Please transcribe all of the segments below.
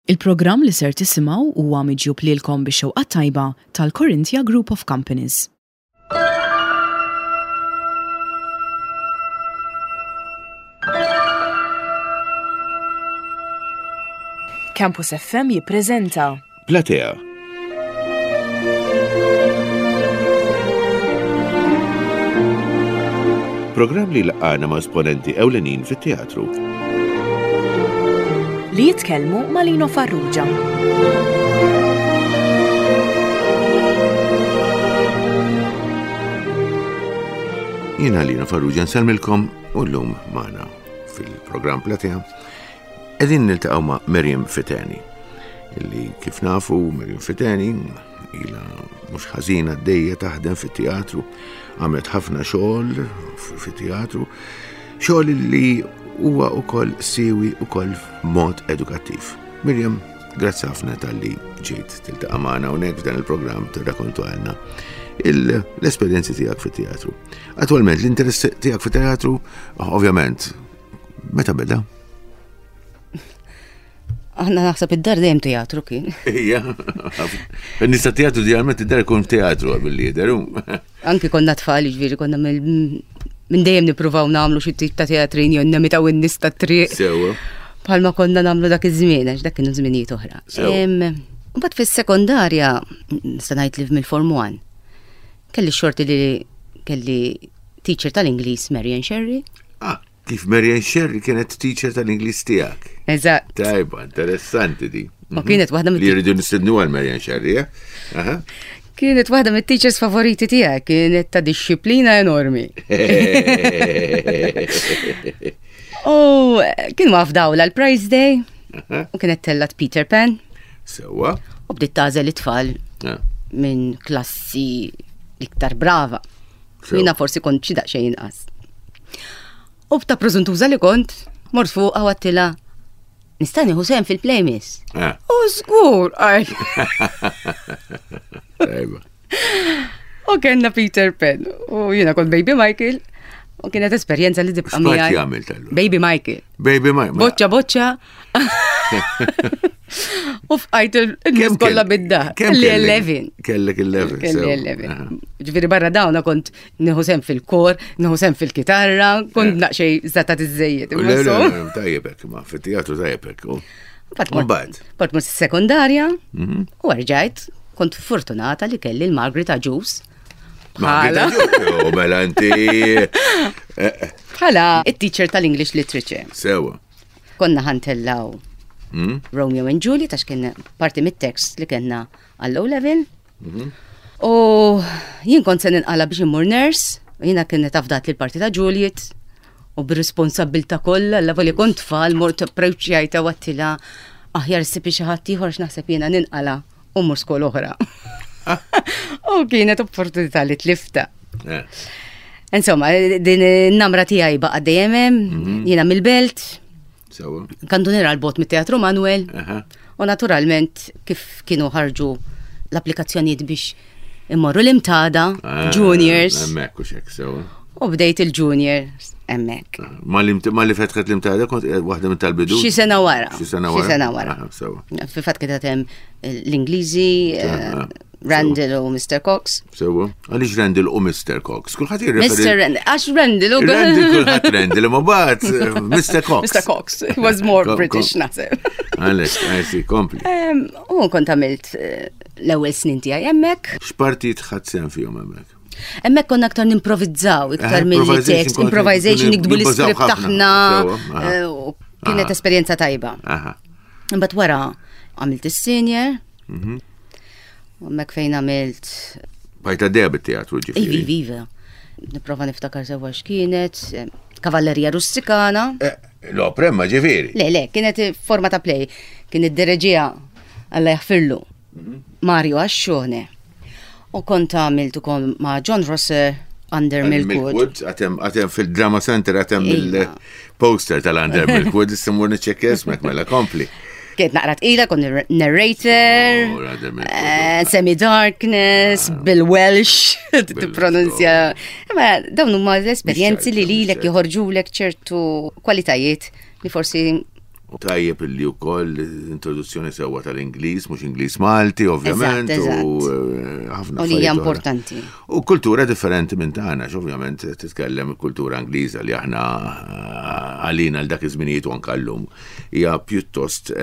Il-programm li ser tisimgħu huwa miġjub lilkom bix-xewqa tajba tal-Corinthia Group of Companies. Campus FM jippreżenta Platea. Programm li laqgħana ma' esponenti ewlenin fit-teatru. Li jitkellmu ma' Lino Farrugia. Jiena Lino Farrugia nsellmilkom u llum magħna fil-programm Platea qegħdin niltaqgħu ma' Miriam Fitani. Illi kif nafu Miriam Fitani ilha mhux ħażina għaddejja taħdem fit-teatru, għamlet ħafna xogħol fit-teatru, xogħol li huwa wkoll siewi wkoll f'mod edukattiv. Miriam, grazzi ħafna tal-li ġejt tiltaqa' magħna hawnhekk f'dan il-programm tirrakkontu għalna l-esperjenzi tiegħek fit-teatru. Attwalment l-interess tiegħek fit-teatru, ovvjament, meta beda? Aħna naħseb id-dar dejjem teatru kien. Ija, nista' teatru idealment id-dar ikun teatru bil-lieder. Anki konna tfal, ġifieri konna minn dejjem nippruvaw nagħmlu xi tip ta' teatrin jew nemitaw in-nies tat-triq. Sewwa. Bħalma konna nagħmlu dak iż-żmien għax dak kienu żminijiet oħra. Mbagħad fis-sekondarja nista' ngħid li mill-Form 1. Kelli xorti li kelli teacher tal-Ingliż Marian Sherry. Kif Marian Sherry kienet teacher tal-Ingliż tiegħek. Eżatt. Tajba, interessanti di. Ma kienet waħda Li jridu nistednu għal Marian Sherry, Aha. Kienet waħda mit-teachers favoriti tiegħek, kienet ta' disċiplina enormi. Kien wafdawla l-Prize Day, u kienet tellat Peter Pan. Sewwa. U bdiet tażel it-tfal minn klassi iktar brava. Jiena forsi kont xi daqsxejn inqas. U b'ta' preżuntuża li kont, mort fuq għattila, nista' nieħu sehem fil-Play Miss. Żgur, Tajba. U kellna Peter Pan, u jiena kont Baby Michael, u kienet esperjenza li tibqa' miegħi. X'bagħad jagħmel tal-lum? Baby Michael. Baby Michael. Boċċa. U f'qajt il-nies kollha bid-daħ. Kelli 11. Kellek 11. Kelli 11. Ġifieri barra dawna kont nieħu sehem fil-kor, nieħu sehem fil-kitarra, kont naqxej żatat iż-żejjed. Tajjeb hekk ma fit-teatru tajjeb hekk. Mbagħad. Bart mort sekondarja u rġajt kont fortunata li kelli l-Margaret Aġus. Bħala inti. Bħala it-teacher tal-English Literature. Sewa. Konna ħantellaw Romeo and Juliet għax kien parti mit-tekst li kellna għall-low level. U jien kont se ninqala biex immur nurse, jiena kienet afdat li l-parti ta' Juliet u bir-responsabilta kollha l-lavoli kont tfal mort approachjajta wattila aħjar sibi xi ħadd ieħor x'naħseb jiena ninqala u mmur skola oħra. U kienet opportunità li tlifta. Insomma, din in-namra tiegħi baqa' dejjem hemm, jiena mill-belt. Kandu nira l-bot mit-Teatru Manuel u naturalment kif kienu ħarġu l-applikazzjonijiet biex immorru l-imtada, juniors. Emmek u xek, sewa. U bdejt il-juniors, emmek. Ma li fetħet l-imtada kont waħda minn tal-bidu? Xi sena wara. Xi sena wara. Fil-fatt kienet hemm l-Ingliżi, Randall u Mr. Cox. Sewa. Għaliex Randall u Mr. Cox? Kulħadd jirreferi. Mr. Randall, għax Randall u kulħadd Randall, ma bagħad Mr. Cox. Mr. Cox, he was more British naħseb. Għalek, għajsi, kompli. U kont għamilt l-ewwel snin tiegħi hemmhekk. X'partit ħadd sehem fihom hemmhekk? Hemmhekk konna aktar nimprovizzaw, iktar mill-tekst, improvisation, nikdbu l-iskript taħna, u kienet esperjenza tajba. Imbagħad wara għamilt is-senior, u hemmhekk fejn għamilt. Bajta dejja bit-teatru ġifieri. Iva. Nipprova niftakar sewwa x'kienet, Kavallerija Russikana. L-opera ma ġifieri. Le, kienet forma ta' play, kien id-dereġija Alla jaħfirlu Mario Ascione. U kont għamilt ukoll ma' John Rosser Under Milkwood. Għatem fil-Drama Center għatem il-poster tal-Under Milkwood, istimur niċċekk ismek mela kompli. Kiet naqrat ila, kon narrator, Semi-Darkness, bil-Welsh, t-pronunzja. Dawn huma l-esperjenzi li lilek joħorġulek ċertu kwalitajiet li forsi Tajjeb li wkoll introduzzjoni sewwa tal-Ingliż, mhux Ingliż Malti, ovvjament, ħafna u li hija importanti. U kultura differenti minn tagħna, ovvjament titkellem kultura Ingliża li aħna għalina l dak iż-żminijiet u anke llum hija pjuttost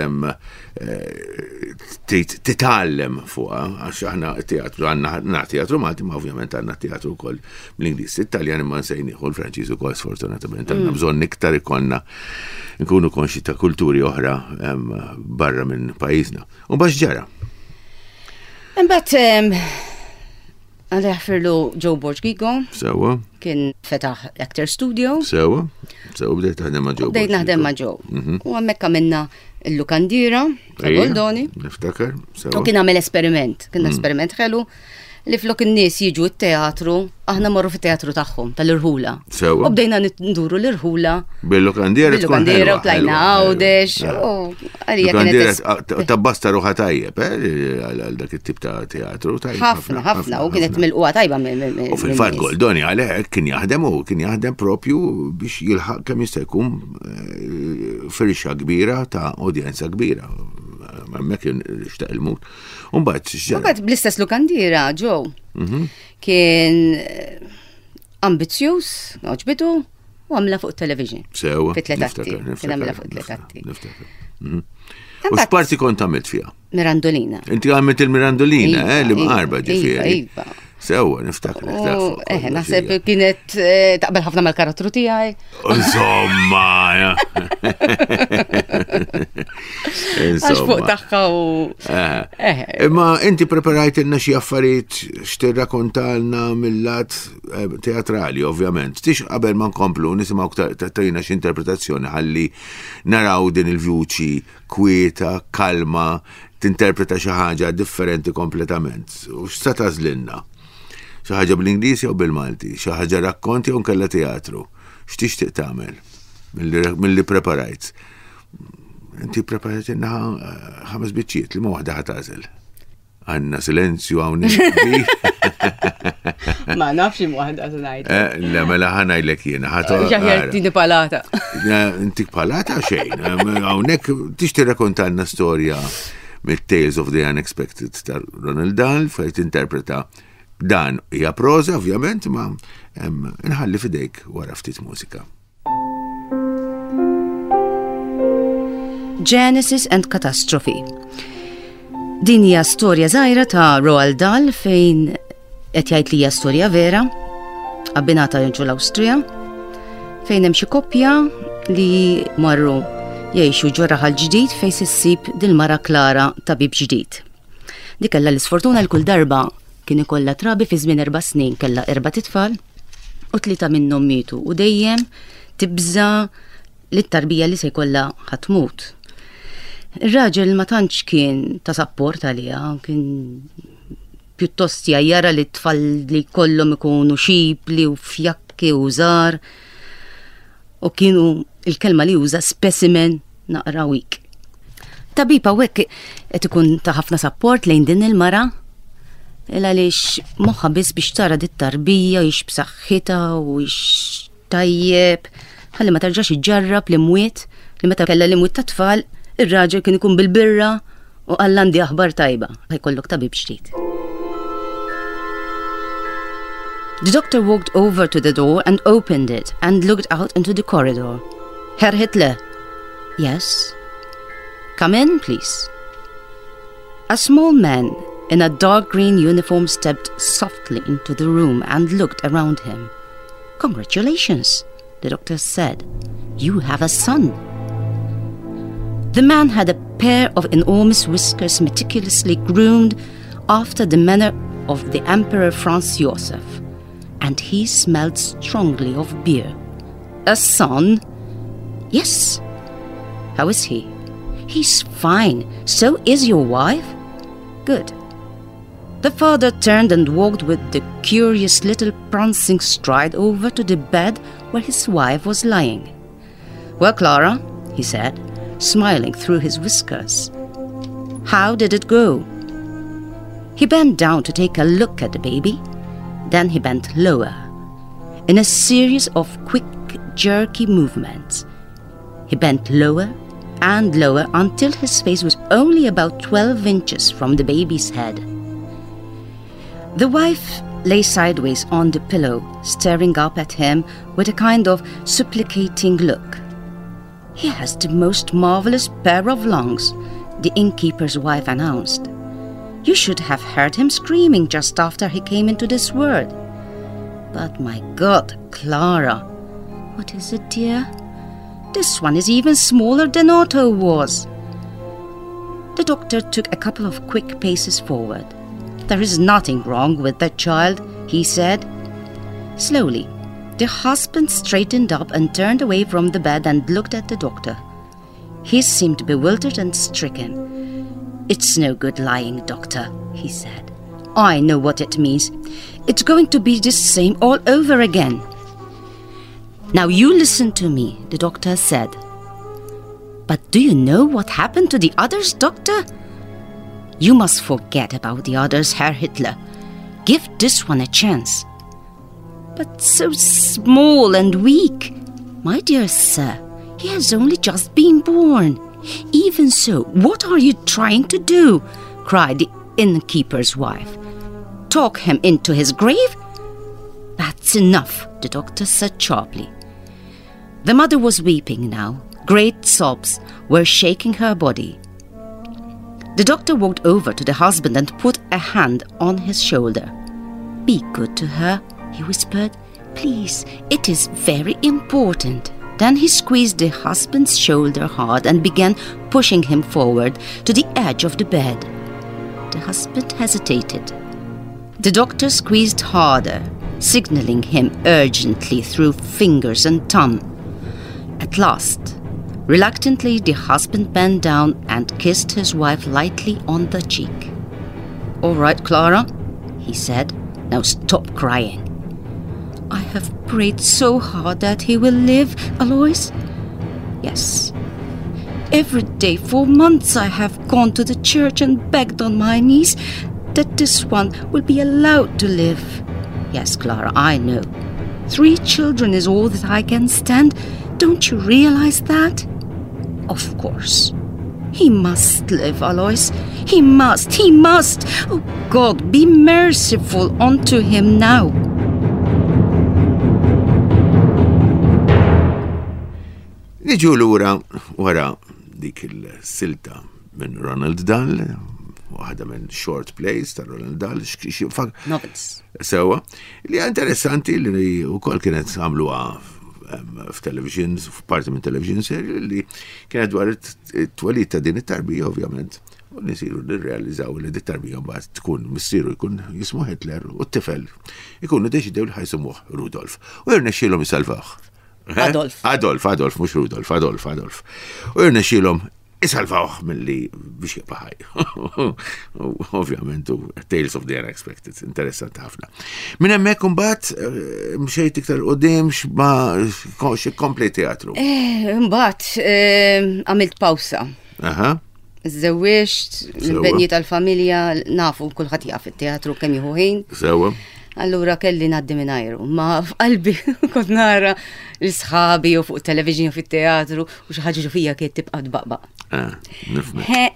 titgħallem fuqha għax aħna teatru għandna teatru Malti, ma ovvjament għandna teatru wkoll mill-Ingliż. It-Taljan imma nsejnieħu l-Franċiż ukoll sfortunatament għandna bżonn iktar ikollna nkunu konxi ta' kulturi oħra barra minn pajjiżna. U bax ġara. Imbagħad għalli ħafirlu Joe Borgigo. Sewa. Kien fetaħ Actor Studio. Sewa bdejt naħdem ma' Joe. Bdejt naħdem ma' Joe. U hemmhekk għamilna l-Lukandira ta' Goldoni. Niftakar. U kien għamel esperiment. Kien esperiment ħelu li flok in-nies jiġu t-teatru, aħna morru fit-teatru tagħhom tal-Irħula. Sewa. U bdejna nduru l-Irħula. Bil-Lukandira tkun Bil-Lukandira u tlajna għawdex. Għalija kienet tabbasta ruħa tajjeb, għal dak it-tip ta' teatru tajjeb. ħafna, u kienet milquha tajba. U fil-fatt Goldoni għalhekk kien jaħdem propju biex jilħaq kemm jista' jkun firxa kbira ta' udjenza kbira. Hemmhekk kien xtaq il-mut. Mbagħad bl-istess Lukandira, Joe, kien ambizzjuż, oġbitu, u għamla fuq television. Sewa. Fit-tletatti. Kien għamla fuq tletatti. U x'parti kont għamilt fiha? Mirandolina. Inti għamilt il-Mirandolina, li mqarba ġifieri. Iva. Sewa, niftakar. Naħseb kienet taqbel ħafna mal-karattru tiegħi. Insomma, Għax fuq tagħha u. Imma inti preparajt ilna xi affarijiet x'tirrakkontalna mill-lat teatrali, ovvjament. Tix qabel ma nkomplu nisimgħu tajna x'interpretazzjoni ħalli naraw din il-vuċi kwieta, kalma, tinterpreta xi ħaġa differenti kompletament. U x'sa tażlilna? Xi ħaġa bl-Ingliż jew bil-Malti, xi ħaġa rakkonti jew nkella teatru. X'tixtieq tagħmel milli preparajt? Inti preparajt inna 5 biċċiet li ma waħda ħatażel. Għandna silenzju hawnhekk. Ma nafx waħda ngħid. Le mela ħanajdlek jiena ħadd palata. Intik palata xejn. Hawnhekk tixtieq rakkontalna storja mit-Tales of the Unexpected ta' Roald Dahl fejn tinterpreta dan hija proża ovvjament ma nħalli fidejk wara ftit mużika. Genesis and Catastrophe. Din hija storja żgħira ta' Roald Dahl fejn qed jgħid li hija storja vera, abbinata ġol Awstrija, fejn hemm xi koppja li marru jgħixu ġoraħal ġdid fejn issib dil-mara Klara tabib ġdid. Dik kellha l-isfortuna l-kull darba kien ikollha trabi fi żmien 4 snin kellha 4 titfal u 3 minnhom mietu u dejjem tibża li t-tarbija li se jkollha ħatmut. Ir-raġel ma tantx kien ta' sapport għaliha, kien pjuttost jara li t-tfal li kollhom ikunu xibli u fjakki u żgħar u kienu il-kelma li juża specimen naqra weak. Tabib hawnhekk qed ikun ta' ħafna sapport lejn din il-mara għaliex moħħa biss biex tara dit-tarbija ix b'saħħitha u ix tajjeb ħalli ma terġax iġġarrab l-imwiet li meta kellha l-imwiet ta' tfal ir-raġel kien ikun bil-birra u għallandi aħbar tajba ħajkollok tabib ġdid. The doctor walked over to the door and opened it and looked out into the corridor. Herr Hitler. Yes. Come in, please. A small man in a dark green uniform stepped softly into the room and looked around him. Congratulations, the doctor said. You have a son. The man had a pair of enormous whiskers meticulously groomed after the manner of the Emperor Franz Joseph, and he smelled strongly of beer. A son? Yes. How is he? He's fine. So is your wife? Good. The father turned and walked with the curious little prancing stride over to the bed where his wife was lying. Well, Clara, he said, smiling through his whiskers. How did it go? He bent down to take a look at the baby. Then he bent lower. In a series of quick, jerky movements, he bent lower and lower until his face was only about 12 inches from the baby's head. The wife lay sideways on the pillow, staring up at him with a kind of supplicating look. "He has the most marvelous pair of lungs," the innkeeper's wife announced. "You should have heard him screaming just after he came into this world." "But my God, Clara." "What is it, dear?" "This one is even smaller than Otto was." The doctor took a couple of quick paces forward. "There is nothing wrong with that child," he said. Slowly, the husband straightened up and turned away from the bed and looked at the doctor. He seemed bewildered and stricken. "It's no good lying, doctor," he said. "I know what it means. It's going to be the same all over again." "Now you listen to me," the doctor said. "But do you know what happened to the others, doctor?" "You must forget about the others, Herr Hitler. Give this one a chance." "But so small and weak." "My dear sir, he has only just been born." "Even so, what are you trying to do?" cried the innkeeper's wife. "Talk him into his grave?" "That's enough," the doctor said sharply. The mother was weeping now. Great sobs were shaking her body. The doctor walked over to the husband and put a hand on his shoulder. "Be good to her," he whispered. "Please, it is very important." Then he squeezed the husband's shoulder hard and began pushing him forward to the edge of the bed. The husband hesitated. The doctor squeezed harder, signaling him urgently through fingers and thumb. At last, reluctantly, the husband bent down and kissed his wife lightly on the cheek. "All right, Clara," he said. "Now stop crying." "I have prayed so hard that he will live, Alois." "Yes. Every day for months I have gone to the church and begged on my knees that this one will be allowed to live." "Yes, Clara, I know. 3 children is all that I can stand. Don't you realize that?" "Of course." "He must live, Alois. He must. Oh God, be merciful unto him now." Niġu lura wara dik il-silta minn Ronald Dahl, waħda minn Short Plays ta' Ronald Dahl, Novels. Sewa, li interessanti li wkoll kienet għamluha f'television, f'parti minn television serju li kienet dwar it-twelid ta' din it-tarbija ovvjament. U nisiru nirrealizzaw li dit-tarbija mbagħad tkun missieru jkun jismu Hitler u t-tifel ikunu deċidew li ħajsumuh Rudolf. U jirnexxielhom jisalvawh. Adolf, mux Rudolf, Adolf. U jirnexxielhom isalvawh mill-li biex jibqa' ħaj. Ovvjament, Tales of the Unexpected, interessanti ħafna. Minn hemmhekk imbagħad mxejt iktar qudiem x'kompli teatru. Mbagħad għamilt pawsa. Żewwiġt, il-benji tal-familja, nafu kulħadd jaf it-teatru kemm jieħu ħin. Sewa. Allura kelli ngħaddi minn ajru, ma f'qalbi kont nara l-sħabi u fuq it-television u fit-teatru u xi ħaġa fija kien tibqa' tbaqbaq. Nifhmek.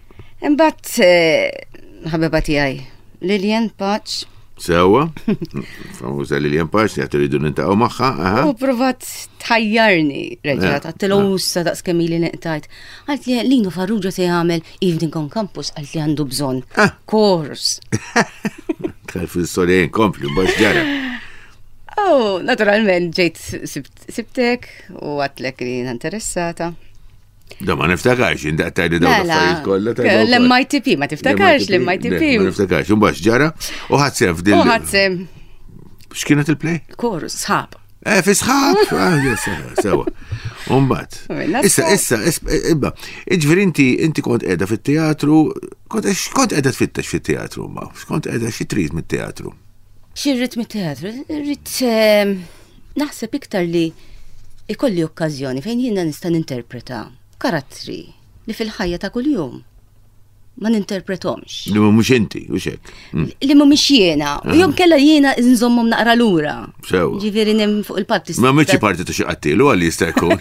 Imbagħad ħabeba tiegħi Lillian Patch. Sewa, famuża Lillian Patch li qed iridu nintaqgħu magħha. U provat tħajjarni reġgħet, għattilhom ussa daqs kemm ili neqtajt. Għalt li Lino Farrugia se jagħmel Evening on Campus għalt li għandu bżonn kors. Tħal fil-storja inkompli, mbax ġara. Naturalment ġejt sibtek u għatlek li interessata. Da ma niftakarx, indaqtajli daw l-affarijiet kollha. L-MITP, ma tiftakarx l-MITP. Ma niftakarx, mbax ġara u ħadsem f'dil. ħadsem. X'kienet il-play? Kors, sħab. Fi sħab, sewa. Umbat. Issa, iġveri inti kont qiegħda fit-teatru, kont qiegħda tfittex fit-teatru, ma kont qiegħda xi trid mit-teatru. Xirrit mit-teatru, rrid naħseb iktar li ikolli okkażjoni fejn jiena nista' ninterpreta karattri li fil-ħajja ta' kuljum. ma ninterpretomx. Li mhux inti, u xek. Li mhumiex jiena, u jom kella jiena nżommhom naqra lura. Sew. Ġifieri nem fuq il-parti. Ma mhix parti ta' xi qattilu għalli jista' jkun.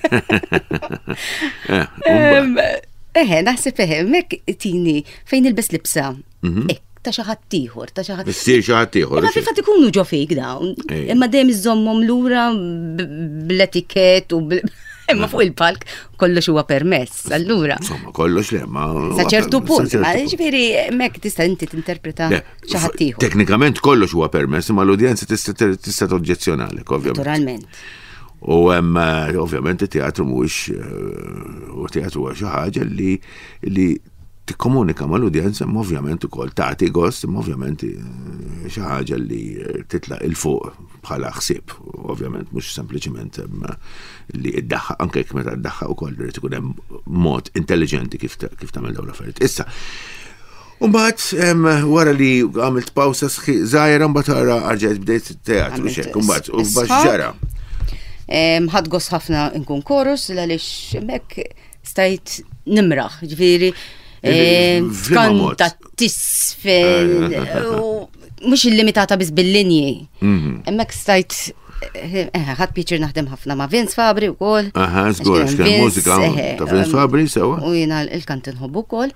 Naħseb mek tini fejn ilbes libsa. Ta' xi ħadd ieħor, ta' xi ħadd. Issir xi ħadd ieħor. Ma fil-fatt ikunu ġo fik dawn. Imma dejjem iżommhom lura bl-etikett u imma fuq il-palk kollox huwa permess, allura. Insomma, kollox le, ma. Sa ċertu punt, ma ġifieri hemmhekk tista' inti tinterpreta xi ħadd ieħor. Teknikament kollox huwa permess, ma l-udjenza tista' toġġezzjonalek, ovvjament. Naturalment. U hemm ovvjament it-teatru mhuwiex u teatru huwa xi ħaġa li tikkomunika mal-udjenza, ma ovvjament ukoll tagħti gost, ma ovvjament xi ħaġa li titla' il fuq bħala ħsieb, ovvjament mhux sempliċement li iddaħħaq anke jekk meta iddaħħaq ukoll irid ikun hemm mod intelligenti kif tagħmel dawn l-affarijiet. Issa, mbagħad wara li għamilt pawsa żgħira mbagħad ara rġgħet bdejt it-teatru x'hekk mbagħad ġara. Ħadd gost ħafna nkun korus għaliex hemmhekk stajt nimraħ, ġifieri kanta tisfel, mux il-limitata biz bil-linji. Emmek stajt, ħad pieċir naħdem ħafna ma' Vince Fabri u kol. Zgur, xkien mużika ta' Vince Fabri, sewa. U jina il-kant nħobbu kol.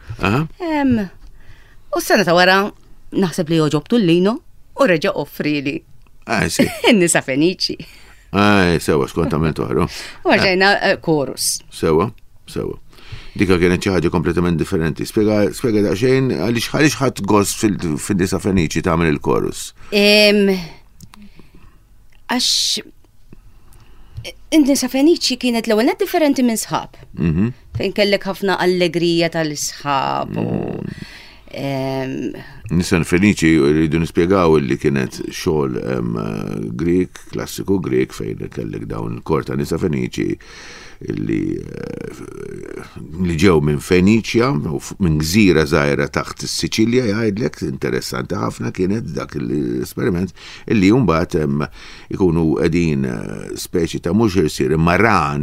U s-sena ta' wara, naħseb li joġobtu l-lino u reġa offri li. Nisa Fenici. Sewa, skont għamil toħru. U għarġajna korus. Sewa. Dika kienet xi ħaġa kompletament differenti. Spjega daqsxejn għaliex ħadd gost fin-Nisa Fenici tagħmel il-korus. Għax in-Nisa Fenici kienet l-ewwel differenti minn sħab. Fejn kellek ħafna allegrija tal-isħab u Nisa Fenici rridu nispjegaw li kienet xogħol Grek, klassiku Grek fejn kellek dawn il-korta Nisa Fenici li ġew minn Feniċja, minn gżira żgħira taħt is-Siċilja, jgħidlek interessanti ħafna kienet dak l-esperiment illi mbagħad ikunu qegħdin speċi ta' mhux irsir maran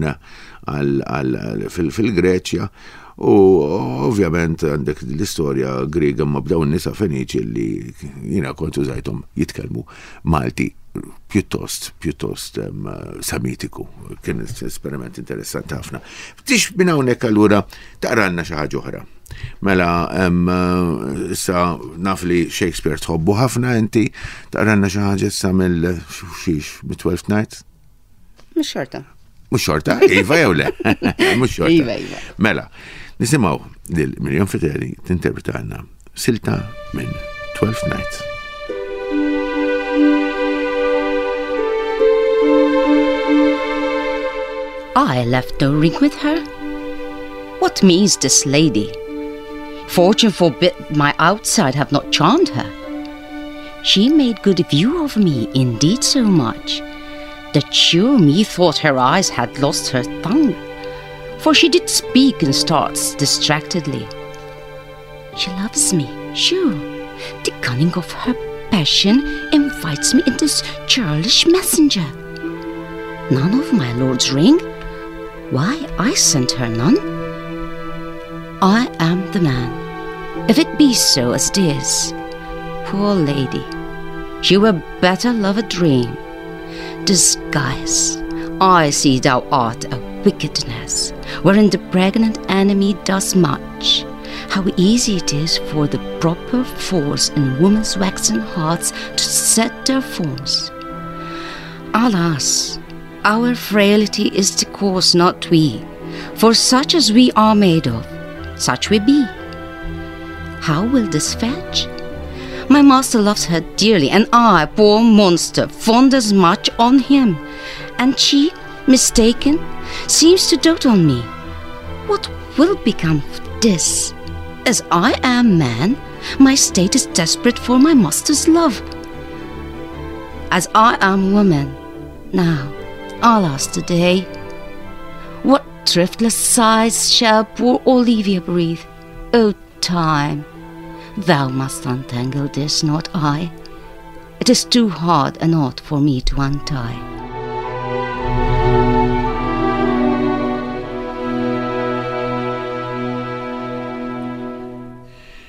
fil-Greċja. U ovvjament għandek l-istorja Griega ma b'dawn nisa Feniċi li jiena kontu żajthom jitkellmu Malti pjuttost samitiku. Kien esperiment interessanti ħafna. Tix minn hawnhekk allura taqralna xi ħaġa oħra. Mela issa naf li Shakespeare tħobbu ħafna inti, taqralna xi ħaġa issa mit-Twelfth Night? Mhux xorta. Mhux xorta? Iva jew le? Mhux xorta. Iva. Mela, nisimgħu lil Miriam Fiteni tinterpreta għandna silta minn Twelfth Night. I left no ring with her? What means this lady? Fortune forbid my outside have not charmed her. She made good view of me, indeed so much, that sure me thought her eyes had lost her tongue, for she did speak and starts distractedly. She loves me, sure. The cunning of her passion invites me in this churlish messenger. None of my lord's ring? Why, I sent her none. I am the man, if it be so as it is. Poor lady, she were better love a dream. Disguise, I see thou art a wickedness, wherein the pregnant enemy does much. How easy it is for the proper force in women's waxen hearts to set their forms. Alas, our frailty is the cause, not we, for such as we are made of, such we be. How will this fetch? My master loves her dearly, and I, poor monster, fond as much on him, and she, mistaken, seems to dote on me. What will become of this? As I am man, my state is desperate for my master's love. As I am woman, now, alas today, what thriftless sighs shall poor Olivia breathe? O time, thou must untangle this, not I. It is too hard a knot for me to untie.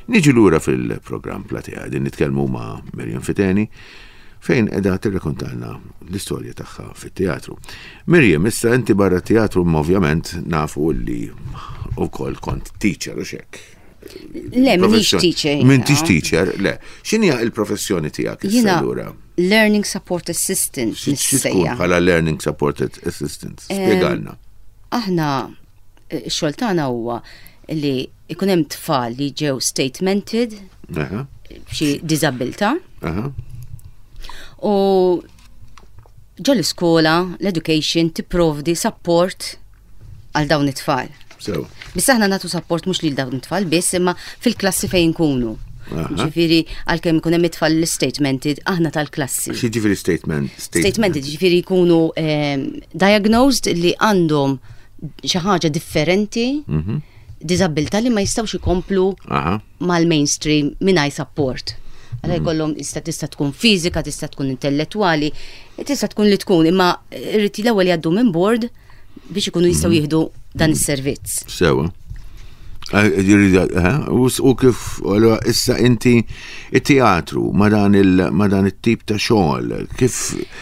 Niġi lura fil-programm Platea din nitkellmu ma' Miriam Fiteni fejn qiegħda tirrakkontalna l-istorja tagħha fit-teatru. Miriam, issa inti barra teatru ovvjament nafu li wkoll kont teacher u xek. Le, minix teacher. M'intix teacher, le. X'inhi l-professjoni tiegħek issa lura? Learning Support Assistant. X'tkun bħala Learning Support Assistant? Spjegalna. Aħna x-xogħol tagħna huwa li ikun hemm tfal li ġew statemented b'xi diżabilità. U ġo l-iskola, l-education tipprovdi support għal dawn it-tfal. Biss aħna nagħtu support mhux lil dawn it-tfal biss imma fil-klassi fejn nkunu. Ġifieri għalkemm ikun hemm it-tfal statemented aħna tal-klassi. Xi ġifieri statemented ġifieri jkunu diagnosed li għandhom xi ħaġa differenti, diżabilità li ma jistgħux ikomplu mal-mainstream mingħajr support. Għalaj kollhom tista' tkun fiżika, tista' tkun intellettwali, tista' tkun li tkun, imma rrid l-ewwel jgħaddu minn bord biex ikunu jistgħu jieħdu dan is-servizz. Sewa. U kif issa inti it-teatru ma dan it-tip ta' xogħol, kif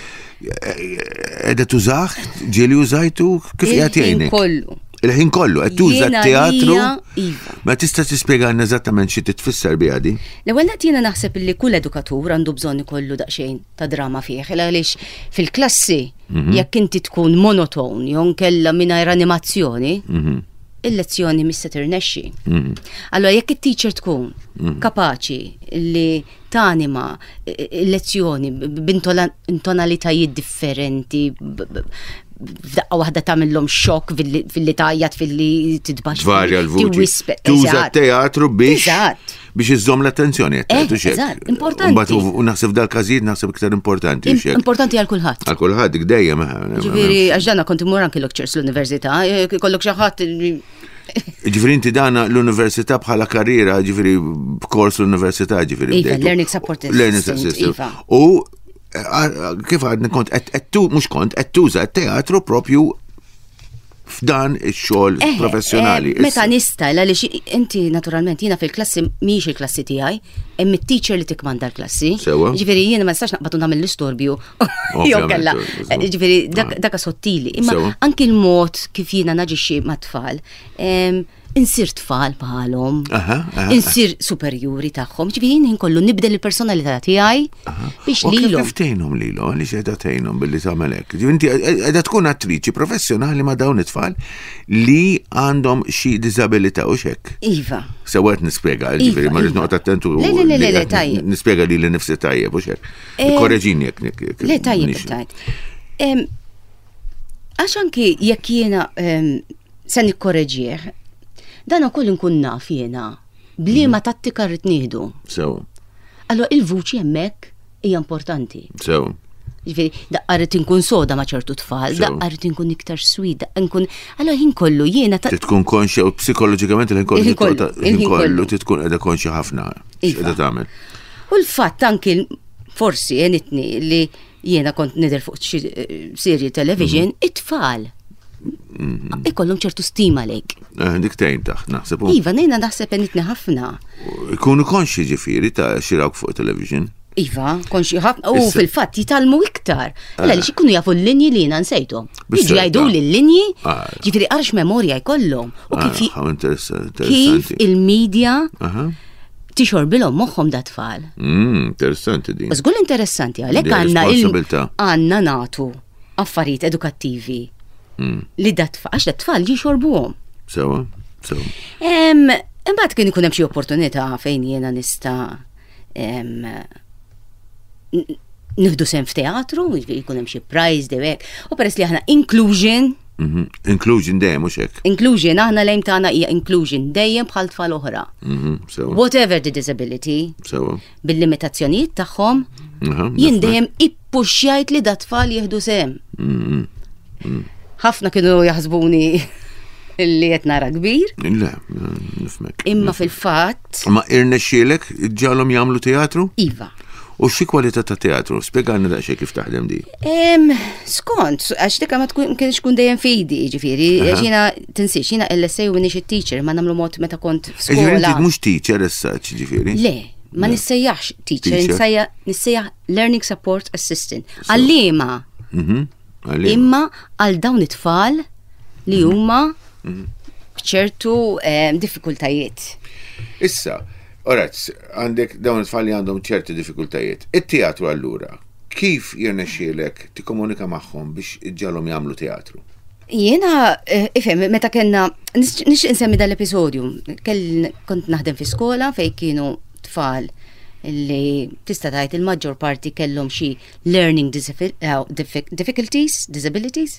qiegħda tużah, ġieli użajtu, kif qiegħed jgħinek? Il-ħin kollu, qed tuża t-teatru. Ma tista' tispjegalna eżattament xi titfisser biha di? L-ewwel qed jiena naħseb li kull edukatur għandu bżonn ikollu daqsxejn ta' drama fih, għaliex fil-klassi jekk inti tkun monoton jew nkella mingħajr animazzjoni, il-lezzjoni mis se tirnexxi. Allora jekk it-teacher tkun kapaċi li tanima il-lezzjoni b'intonalitajiet differenti, f'daqqa waħda tagħmilhom xokk fil-li tajjat fil-li tidbax. Tvarja l-vuċi. Tuża t-teatru biex iżżomm l-attenzjoni qed eżatt, importanti. U naħseb dal-każijiet naħseb iktar importanti. Importanti għal kulħadd. Għal kulħadd dejjem. Ġifieri għax dana kont imur anke lectures l-università, kollok xi ħadd. Ġifieri inti dana l-università bħala karriera, ġifieri b'kors l-università ġifieri. Learning Support Assistant. U kif għadni qed tuża t-teatru propju f'dan ix-xogħol professjonali. Meta nista' għaliex inti naturalment jiena fil-klassi mhix il-klassi tiegħi, hemm it-teacher li tikmanda l-klassi. Ġifieri jiena ma nistax naqbad nagħmel l-istorbju. Jew kellha. Ġifieri dak sottili. Imma anke l-mod kif jiena naġixxi mat-tfal, insir tfal bħalhom, insir superjuri tagħhom, ġifieri inkollu nibdel il-personalità tiegħi biex lilhom. Kif tgħinhom lilhom, għaliex qiegħda tgħinhom billi tagħmel hekk. Inti qiegħda tkun attriċi professjonali ma' dawn it-tfal li għandhom xi diżabilità u x'hekk. Iva. Sewwet nispjega, ġifieri ma rrid noqgħod attentu. Le, tajjeb. Nispjega lili nifsi tajjeb u x'hekk. Korreġini jekk. Le tajjeb. Għax anki jekk jiena se nikkorreġih, dan ukoll inkun naf jiena bliema tattika rrid nieħdu. Allora il-vuċi hemmhekk hija importanti. Ġifieri daqqa rrid inkun soda ma' ċertu tfal, daqqa rrid inkun iktar sweet, nkun allora ħin kollu jiena tkun konxja u psikoloġikament il-ħin kollu tkun qiegħda konxja ħafna x'qiegħda tagħmel. U l-fatt anki forsi jenitni li jiena kont nidher fuq xi serje television, it-tfal ikollhom ċertu stima lejk. Dik tgħin taħt naħseb. Iva, nejna naħseb enitni ħafna. Ikunu konxi ġifieri ta' xirawk fuq television. Iva, konxi ħafna. U fil-fatt jitalmu iktar. Għaliex ikunu jafu l-linji li jiena nsejthom. Jiġu jgħidu li l-linji, ġifieri qarx memorja jkollhom. U kif il-medja tixorbilhom moħħhom da tfal. Interessanti din. Żgur interessanti għalhekk għandna nagħtu affarijiet edukattivi. Li għax dat-tfal jixorbuhom. Sewa. Imbagħad kien ikun hemm xi opportunità fejn jiena nista' nieħdu sem f'teatru, jkun hemm xi prize dewek. U peress li aħna inclusion. Inclusion dejjem mhux hekk. Inclusion aħna lejn tagħna hija inclusion dejjem bħal tfal oħra. Whatever the disability. Bil-limitazzjonijiet tagħhom jien dejjem ippuxxjajt li dat-tfal jieħdu sem. Ħafna kienu jaħsbuni li qed nara kbir. Le, nifmek. Imma fil-fatt. Ma irnexxielek ġalhom jagħmlu teatru? Iva. U xi kwalità ta' teatru? Spjegani daqsxejn kif taħdem di. Skont, għax dik ma kienx kun dejjem fidi, ġifieri, jiena tinsiex, jiena LSA u minix teacher ma nagħmlu mod meta kont Ġifieri f'skola. mhux teacher issa ġifieri. Le, ma nissejjaħx teacher, nissejjaħ learning support assistant. Għallima. Imma għal dawn it-tfal li huma ċertu diffikultajiet. Issa, orazz, għandek dawn it-tfal li għandhom ċerti diffikultajiet. It-teatru allura, kif jirnexxielek tikkomunika magħhom biex iġġalhom jagħmlu teatru? Jiena, ifhem, meta kellna, nix insemmi dal-episodju, kont naħdem fi skola fej kienu tfal li tista' tgħid il-maġġor parti kellhom xi learning disabilities.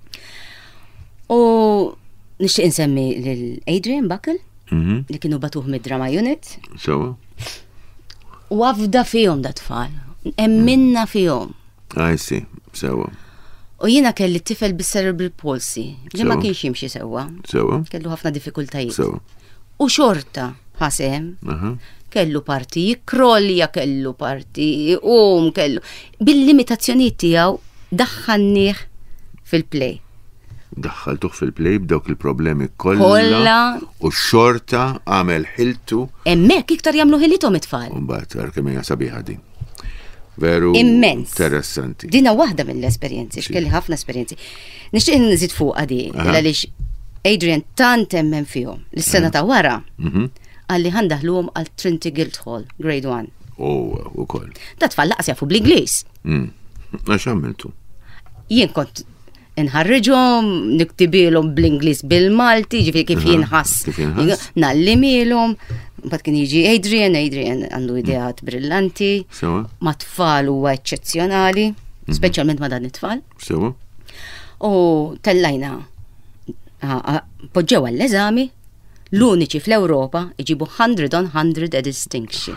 U nixtieq insemmi lil Adrian Buckle li kienu batuh mid-drama unit. So? U għafda fihom da tfal, emminna fihom. I see, sewa. U jiena kelli tifel bis-cerebral palsy, li ma kienx jimxi sewwa. Sewa? Kellu ħafna diffikultajiet. Sewa. U xorta ħasem. Kellu parti jikrolja, kellu parti kellu. Bil-limitazzjonijiet tiegħu daħħannieh fil-play. Daħħaltuh fil-play b'dawk il-problemi kollha u xorta għamel ħiltu. Hemmhekk iktar jagħmlu ħilithom it-tfal. Mbagħad ara kemm hija sabiħa din. Veru immens. Interessanti. Dina waħda mill-esperjenzi, x'kelli ħafna esperjenzi. Nixtieq nżid fuq għadi għaliex Adrian tant emmen fihom. L-sena ta' wara għalli ħandaħluhom għal Trinity Guildhall, Grade 1. Ukoll. Da tfal laqas jafu bl-Ingliż. Għax għamiltu? Jien kont inħarriġhom, niktibilhom bl-Ingliż bil-Malti, ġifieri kif jinħass. Nallimilhom, mbagħad kien jiġi Adrian għandu ideat brillanti. Ma tfal huwa eċċezzjonali, speċjalment ma dan it-tfal. U tellajna poġġew għall-eżami. L-uniċi fl-Ewropa iġibu 100 on 100 a distinction.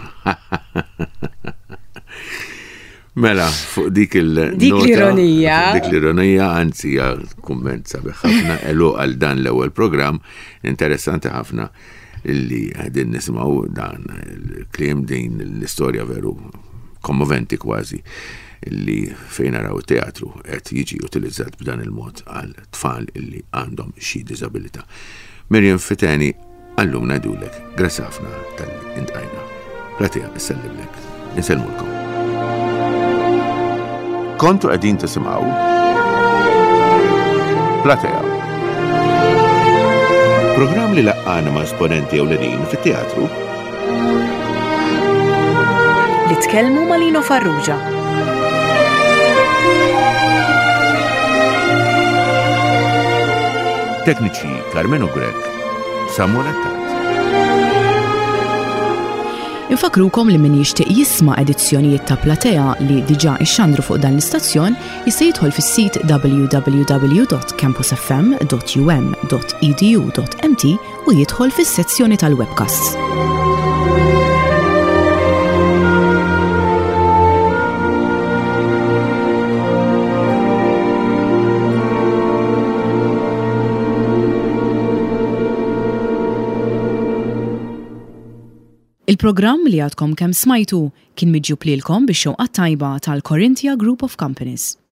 Mela, fuq dik l-ironija. Dik l-ironija, anzi, kumment sabiħ ħafna elu għal dan l-ewwel program, interessanti ħafna illi għadin nismaw dan il-klim din l-istorja veru kommoventi kważi illi fejn naraw teatru qed jiġi utilizzat b'dan il-mod għal tfal illi għandhom xi diżabilità. Miriam Fiteni, allum ngħidulek, grazzi ħafna tal-intqajna. Platea, nsellimlek, insellmulkom. Kontu qegħdin tisimgħu Platea. Programm li laqqana ma' esponenti ewlenin fit-teatru li tkellmu ma' Lino Farrugia. Tekniċi Carmen Ugrek, Samuel Attat. Infakrukom li min jixtieq jisma' edizzjonijiet ta' Platea li diġà ixxandru fuq dan l-istazzjon jista' jidħol fis-sit www.campusfm.um.edu.mt u jidħol fis-sezzjoni tal-webcasts. Il-programm li għadkom kemm smajtu kien miġġub lilkom bix-xewqa tajba tal-Corinthia Group of Companies.